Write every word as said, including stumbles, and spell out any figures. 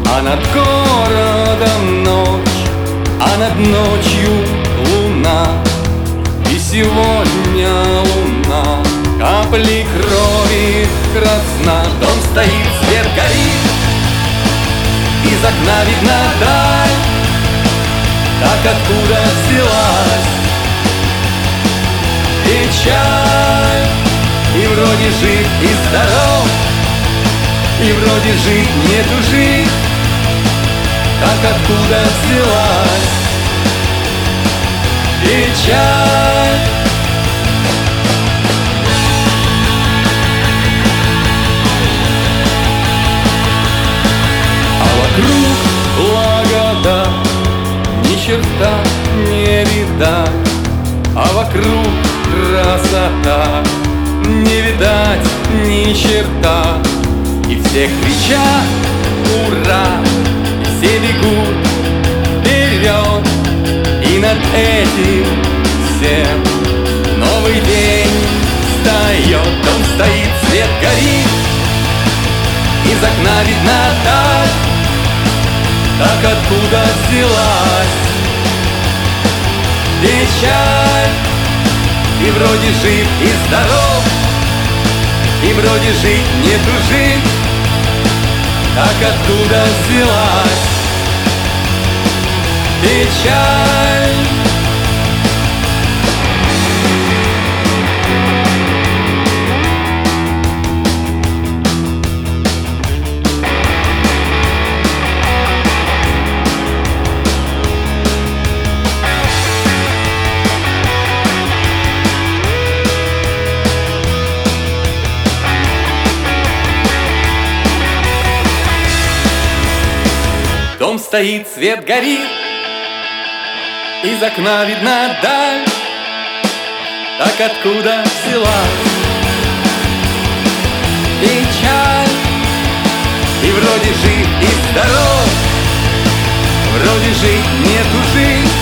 А над городом ночь, а над ночью луна. И сегодня луна капли крови красна. Дом стоит, свет горит, из окна видна даль. Так откуда взялась печаль? И вроде жив и здоров, и вроде жить не тужит. Так откуда взялась печаль? А вокруг благодать, ни черта не видать. А вокруг красота, не видать ни черта. И все кричат ура, и все бегут вперед. И над этим всем новый день встает. Дом стоит, свет горит, из окна видна даль. Так откуда взялась печаль? И вроде жив и здоров, и вроде жить не тужит. Так откуда взялась печаль? Дом стоит, свет горит, из окна видна даль. Так откуда взялась печаль? И вроде жив и здоров, вроде жить не тужит.